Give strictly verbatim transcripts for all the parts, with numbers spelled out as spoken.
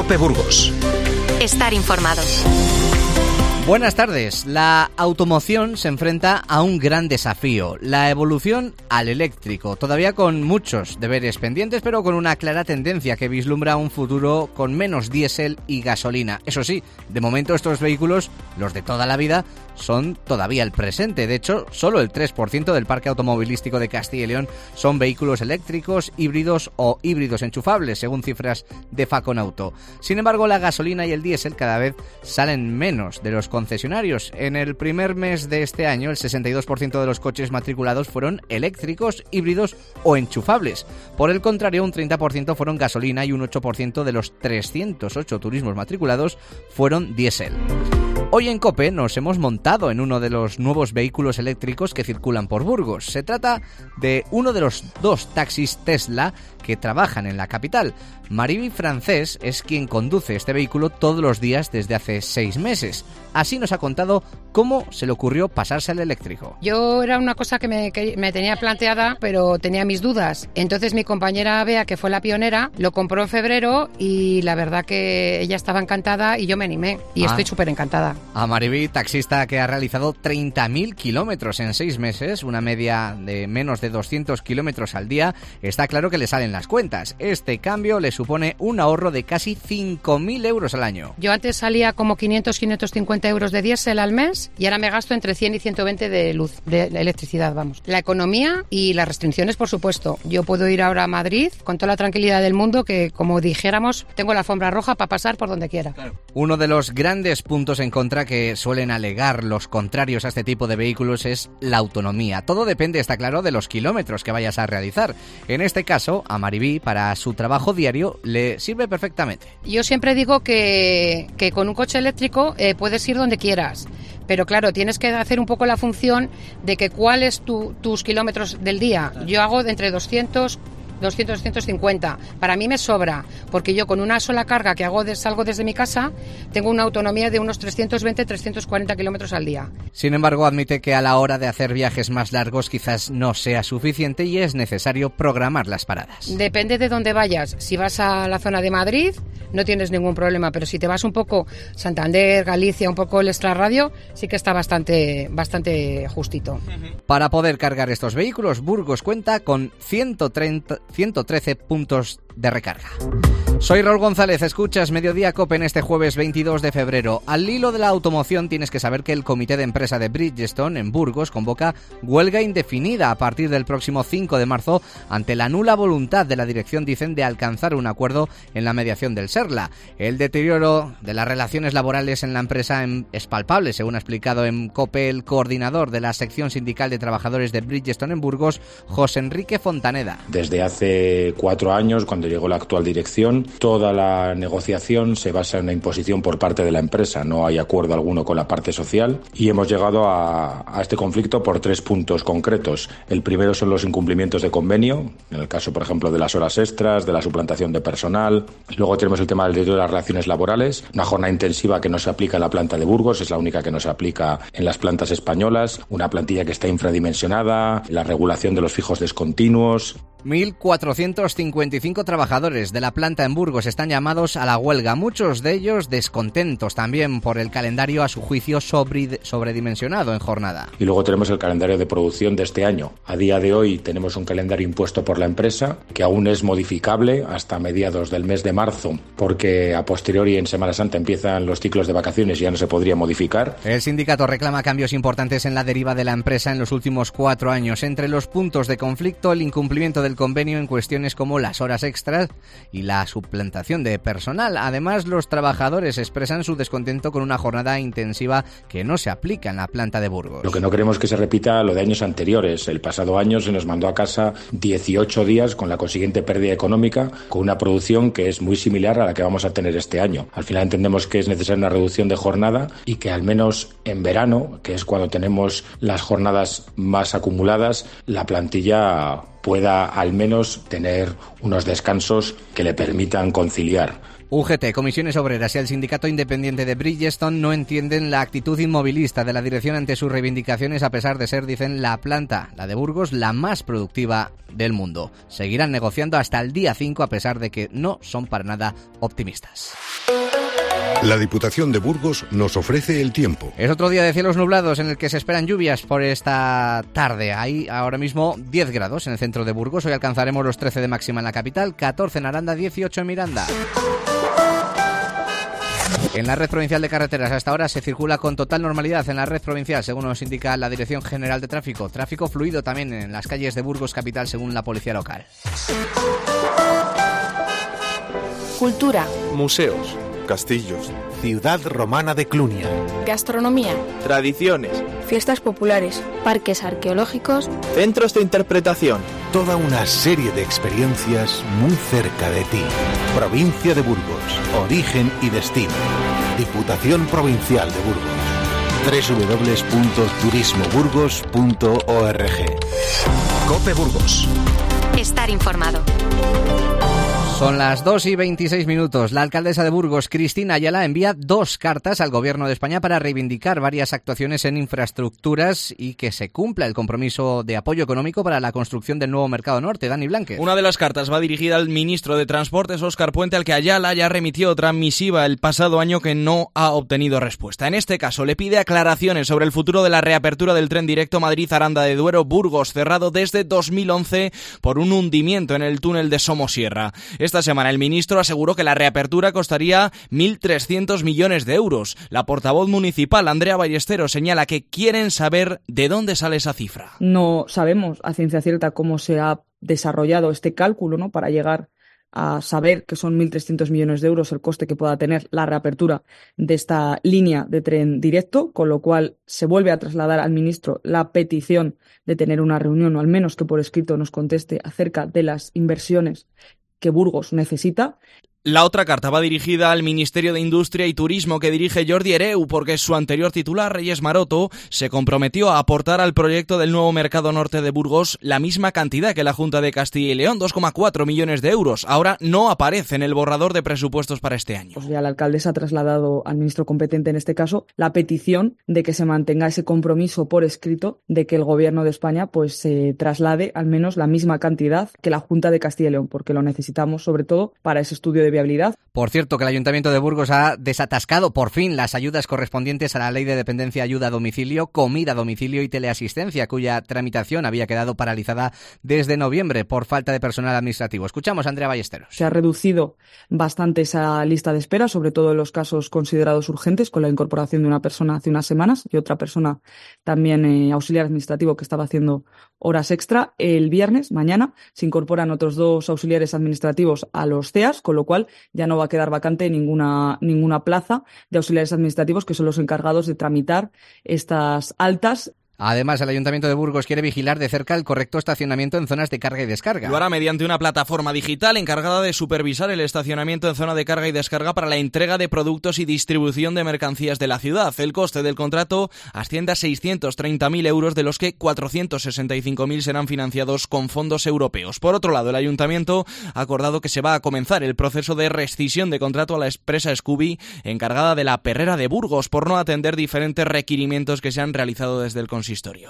COPE Burgos. Estar informado. Buenas tardes. La automoción se enfrenta a un gran desafío, la evolución al eléctrico, todavía con muchos deberes pendientes, pero con una clara tendencia que vislumbra un futuro con menos diésel y gasolina. Eso sí, de momento estos vehículos, los de toda la vida, son todavía el presente. De hecho, solo el tres por ciento del parque automovilístico de Castilla y León son vehículos eléctricos, híbridos o híbridos enchufables, según cifras de Faconauto. Sin embargo, la gasolina y el diésel cada vez salen menos de los concesionarios. En el primer mes de este año, el sesenta y dos por ciento de los coches matriculados fueron eléctricos, híbridos o enchufables. Por el contrario, un treinta por ciento fueron gasolina y un ocho por ciento de los trescientos ocho turismos matriculados fueron diésel. Hoy en COPE nos hemos montado en uno de los nuevos vehículos eléctricos que circulan por Burgos. Se trata de uno de los dos taxis Tesla que trabajan en la capital. Mariby Francés es quien conduce este vehículo todos los días desde hace seis meses. Así nos ha contado cómo se le ocurrió pasarse al eléctrico. Yo era una cosa que me, que me tenía planteada, pero tenía mis dudas. Entonces mi compañera Bea, que fue la pionera, lo compró en febrero y la verdad que ella estaba encantada y yo me animé. Y ah. estoy súper encantada. A Mariby, taxista que ha realizado treinta mil kilómetros en seis meses, una media de menos de doscientos kilómetros al día, está claro que le salen las cuentas. Este cambio le supone un ahorro de casi cinco mil euros al año. Yo antes salía como quinientos a quinientos cincuenta euros de diésel al mes y ahora me gasto entre cien y ciento veinte de luz, de electricidad, vamos. La economía y las restricciones, por supuesto. Yo puedo ir ahora a Madrid con toda la tranquilidad del mundo, que como dijéramos, tengo la alfombra roja para pasar por donde quiera. Claro. Uno de los grandes puntos en contra que suelen alegar los contrarios a este tipo de vehículos es la autonomía. Todo depende, está claro, de los kilómetros que vayas a realizar. En este caso, a Mariby, para su trabajo diario, le sirve perfectamente. Yo siempre digo que, que con un coche eléctrico eh, puedes ir donde quieras. Pero claro, tienes que hacer un poco la función de que cuál es tu, tus kilómetros del día. Yo hago de entre doscientos, doscientos, doscientos cincuenta. Para mí me sobra, porque yo con una sola carga que hago de, salgo desde mi casa, tengo una autonomía de unos trescientos veinte, trescientos cuarenta kilómetros al día. Sin embargo, admite que a la hora de hacer viajes más largos quizás no sea suficiente y es necesario programar las paradas. Depende de dónde vayas. Si vas a la zona de Madrid, no tienes ningún problema, pero si te vas un poco Santander, Galicia, un poco el extrarradio, sí que está bastante, bastante justito. Para poder cargar estos vehículos, Burgos cuenta con ciento treinta, ciento trece puntos de recarga. Soy Raúl González, escuchas Mediodía COPE en este jueves veintidós de febrero. Al hilo de la automoción tienes que saber que el comité de empresa de Bridgestone en Burgos convoca huelga indefinida a partir del próximo cinco de marzo ante la nula voluntad de la dirección, dicen, de alcanzar un acuerdo en la mediación del SERLA. El deterioro de las relaciones laborales en la empresa es palpable, según ha explicado en COPE el coordinador de la sección sindical de trabajadores de Bridgestone en Burgos, José Enrique Fontaneda. Desde hace cuatro años, cuando llegó la actual dirección, toda la negociación se basa en la imposición por parte de la empresa. No hay acuerdo alguno con la parte social y hemos llegado a, a este conflicto por tres puntos concretos. El primero son los incumplimientos de convenio, en el caso, por ejemplo, de las horas extras, de la suplantación de personal. Luego tenemos el tema del deterioro de las relaciones laborales, una jornada intensiva que no se aplica en la planta de Burgos, es la única que no se aplica en las plantas españolas, una plantilla que está infradimensionada, la regulación de los fijos discontinuos. mil cuatrocientos cincuenta y cinco trabajadores de la planta en Burgos están llamados a la huelga, muchos de ellos descontentos también por el calendario a su juicio sobre, sobredimensionado en jornada. Y luego tenemos el calendario de producción de este año. A día de hoy tenemos un calendario impuesto por la empresa que aún es modificable hasta mediados del mes de marzo, porque a posteriori en Semana Santa empiezan los ciclos de vacaciones y ya no se podría modificar. El sindicato reclama cambios importantes en la deriva de la empresa en los últimos cuatro años. Entre los puntos de conflicto, el incumplimiento del convenio en cuestiones como las horas extras y la suplantación de personal. Además, los trabajadores expresan su descontento con una jornada intensiva que no se aplica en la planta de Burgos. Lo que no queremos que se repita lo de años anteriores. El pasado año se nos mandó a casa dieciocho días con la consiguiente pérdida económica, con una producción que es muy similar a la que vamos a tener este año. Al final entendemos que es necesaria una reducción de jornada y que al menos en verano, que es cuando tenemos las jornadas más acumuladas, la plantilla pueda al menos tener unos descansos que le permitan conciliar. U G T, Comisiones Obreras y el Sindicato Independiente de Bridgestone no entienden la actitud inmovilista de la dirección ante sus reivindicaciones, a pesar de ser, dicen, la planta, la de Burgos, la más productiva del mundo. Seguirán negociando hasta el día cinco, a pesar de que no son para nada optimistas. La Diputación de Burgos nos ofrece el tiempo. Es otro día de cielos nublados en el que se esperan lluvias por esta tarde. Hay ahora mismo diez grados en el centro de Burgos. Hoy alcanzaremos los trece de máxima en la capital, catorce en Aranda, dieciocho en Miranda. En la red provincial de carreteras hasta ahora se circula con total normalidad en la red provincial, según nos indica la Dirección General de Tráfico. Tráfico fluido también en las calles de Burgos capital, según la policía local. Cultura. Museos. Castillos. Ciudad romana de Clunia. Gastronomía. Tradiciones. Fiestas populares. Parques arqueológicos. Centros de interpretación. Toda una serie de experiencias muy cerca de ti. Provincia de Burgos. Origen y destino. Diputación Provincial de Burgos. doble u doble u doble u punto turismo burgos punto org. COPE Burgos. Estar informado. Son las dos y veintiséis minutos. La alcaldesa de Burgos, Cristina Ayala, envía dos cartas al Gobierno de España para reivindicar varias actuaciones en infraestructuras y que se cumpla el compromiso de apoyo económico para la construcción del nuevo Mercado Norte. Dani Blanquez. Una de las cartas va dirigida al ministro de Transportes, Óscar Puente, al que Ayala ya remitió otra misiva el pasado año que no ha obtenido respuesta. En este caso, le pide aclaraciones sobre el futuro de la reapertura del tren directo Madrid-Aranda de Duero-Burgos, cerrado desde dos mil once por un hundimiento en el túnel de Somosierra. Esta semana el ministro aseguró que la reapertura costaría mil trescientos millones de euros. La portavoz municipal, Andrea Ballesteros, señala que quieren saber de dónde sale esa cifra. No sabemos a ciencia cierta cómo se ha desarrollado este cálculo, ¿no?, para llegar a saber que son mil trescientos millones de euros el coste que pueda tener la reapertura de esta línea de tren directo, con lo cual se vuelve a trasladar al ministro la petición de tener una reunión, o al menos que por escrito nos conteste acerca de las inversiones que Burgos necesita. La otra carta va dirigida al Ministerio de Industria y Turismo que dirige Jordi Hereu, porque su anterior titular, Reyes Maroto, se comprometió a aportar al proyecto del nuevo Mercado Norte de Burgos la misma cantidad que la Junta de Castilla y León, dos coma cuatro millones de euros. Ahora no aparece en el borrador de presupuestos para este año. Pues ya la alcaldesa ha trasladado al ministro competente en este caso la petición de que se mantenga ese compromiso por escrito de que el Gobierno de España pues se traslade al menos la misma cantidad que la Junta de Castilla y León, porque lo necesitamos sobre todo para ese estudio de viabilidad. Por cierto, que el Ayuntamiento de Burgos ha desatascado por fin las ayudas correspondientes a la Ley de Dependencia, Ayuda a Domicilio, Comida a Domicilio y Teleasistencia, cuya tramitación había quedado paralizada desde noviembre por falta de personal administrativo. Escuchamos a Andrea Ballesteros. Se ha reducido bastante esa lista de espera, sobre todo en los casos considerados urgentes, con la incorporación de una persona hace unas semanas y otra persona también eh, auxiliar administrativo que estaba haciendo horas extra. El viernes, mañana, se incorporan otros dos auxiliares administrativos a los C E As, con lo cual ya no va a quedar vacante ninguna, ninguna plaza de auxiliares administrativos, que son los encargados de tramitar estas altas. Además, el Ayuntamiento de Burgos quiere vigilar de cerca el correcto estacionamiento en zonas de carga y descarga. Lo hará mediante una plataforma digital encargada de supervisar el estacionamiento en zona de carga y descarga para la entrega de productos y distribución de mercancías de la ciudad. El coste del contrato asciende a seiscientos treinta mil euros, de los que cuatrocientos sesenta y cinco mil serán financiados con fondos europeos. Por otro lado, el Ayuntamiento ha acordado que se va a comenzar el proceso de rescisión de contrato a la empresa Scooby, encargada de la perrera de Burgos, por no atender diferentes requerimientos que se han realizado desde el Consejo. Historia.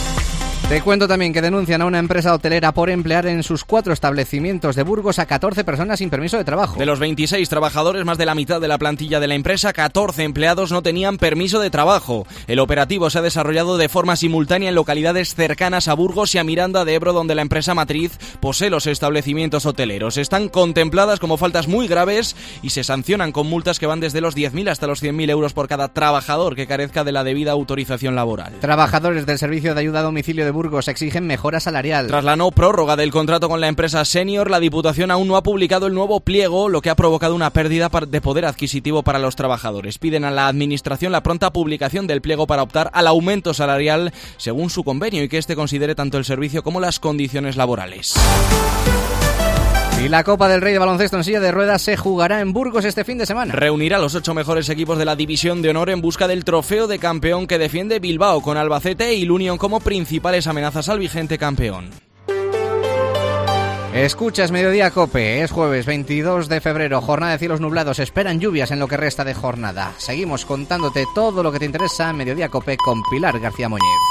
Te cuento también que denuncian a una empresa hotelera por emplear en sus cuatro establecimientos de Burgos a catorce personas sin permiso de trabajo. De los veintiséis trabajadores, más de la mitad de la plantilla de la empresa, catorce empleados no tenían permiso de trabajo. El operativo se ha desarrollado de forma simultánea en localidades cercanas a Burgos y a Miranda de Ebro, donde la empresa matriz posee los establecimientos hoteleros. Están contempladas como faltas muy graves y se sancionan con multas que van desde los diez mil hasta los cien mil euros por cada trabajador que carezca de la debida autorización laboral. Trabajadores del Servicio de Ayuda a Domicilio de Burgos exigen mejora salarial. Tras la no prórroga del contrato con la empresa Senior, la Diputación aún no ha publicado el nuevo pliego, lo que ha provocado una pérdida de poder adquisitivo para los trabajadores. Piden a la Administración la pronta publicación del pliego para optar al aumento salarial según su convenio y que éste considere tanto el servicio como las condiciones laborales. Y la Copa del Rey de baloncesto en silla de ruedas se jugará en Burgos este fin de semana. Reunirá a los ocho mejores equipos de la División de Honor en busca del trofeo de campeón que defiende Bilbao, con Albacete y Unión como principales amenazas al vigente campeón. Escuchas Mediodía Cope, es jueves veintidós de febrero, jornada de cielos nublados, esperan lluvias en lo que resta de jornada. Seguimos contándote todo lo que te interesa en Mediodía Cope con Pilar García Muñiz.